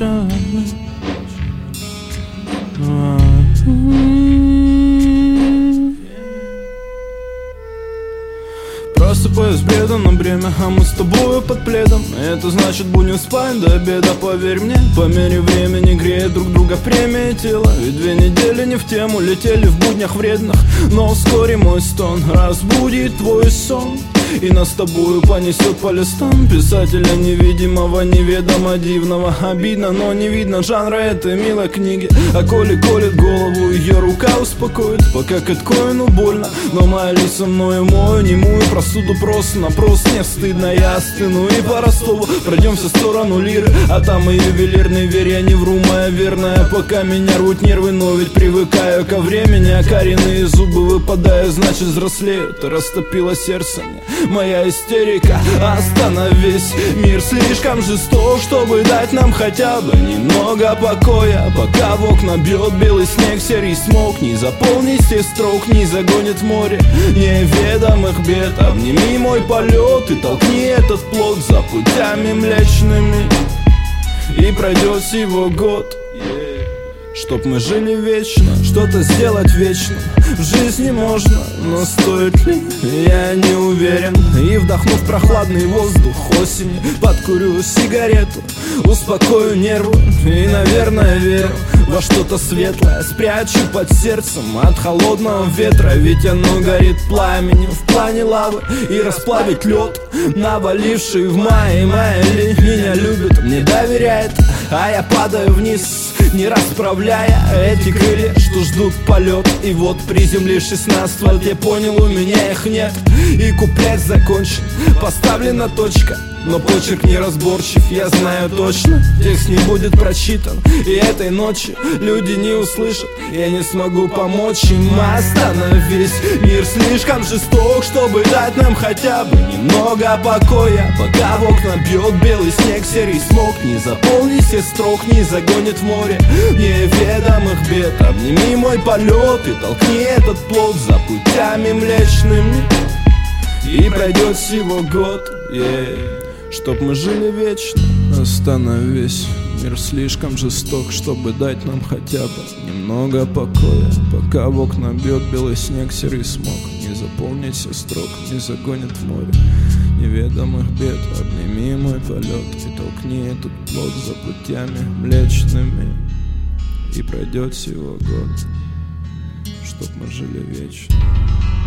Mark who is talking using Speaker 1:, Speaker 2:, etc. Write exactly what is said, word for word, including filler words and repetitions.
Speaker 1: печально. Просыпаюсь бредом на бремя, а мы с тобою под пледом. Это значит, будем спать до обеда, поверь мне. По мере времени греет друг друга премия тела. Ведь две недели не в тему, летели в буднях вредных. Но вскоре мой стон разбудит твой сон, и нас с тобою понесет по листам писателя невидимого, неведомо дивного. Обидно, но не видно жанра этой милой книги. А коли колет голову, ее рука успокоит. Пока кэткоину больно, но моли со мною мою немую просуду просто-напросто не стыдно. Я остыну и по Ростову пройдемся в сторону Лиры, а там и ювелирный, верь, я не вру, моя верная. Пока меня рвут нервы, но ведь привыкаю ко времени. А коренные зубы выпадают, значит взрослею. Ты растопила сердце мне, моя истерика. Остановись, мир слишком жесток, чтобы дать нам хотя бы немного покоя. Пока в окна бьет белый снег, серый смог. Не заполнить всех строк, не загонит в море неведомых бед. Обними мой полет и толкни этот плод за путями млечными, и пройдет всего год, чтоб мы жили вечно. Что-то сделать вечно в жизни можно, но стоит ли, я не уверен. И вдохнув прохладный воздух осени, подкурю сигарету, успокою нервы и, наверное, верю во что-то светлое. Спрячу под сердцем от холодного ветра, ведь оно горит пламенем в плане лавы. И расплавить лед, наваливший в мае. Моя ли меня любит, мне доверяет, а я падаю вниз, не расправляя эти крылья, что ждут полет. И вот приземлившись на асфальт, я понял, у меня их нет. И куплет закончен, поставлена точка, но почерк неразборчив, я знаю точно. Текст не будет прочитан, и этой ночью люди не услышат. Я не смогу помочь им, остановись. Мир слишком жесток, чтобы дать нам хотя бы немного покоя. Пока в окна бьет белый снег, серый смог. Не заполнить все строк, не загонит в море неведомых бед. Обними мой полет и толкни этот плод за путями млечными, и пройдет всего год, yeah. Чтоб мы жили вечно. Остановись, мир слишком жесток, чтобы дать нам хотя бы немного покоя. Пока в окна бьет белый снег, серый смог. Не заполнить все строк, не загонит в море неведомых бед. Обними мой полет и толкни этот плод за путями млечными, и пройдет всего год, чтоб мы жили вечно.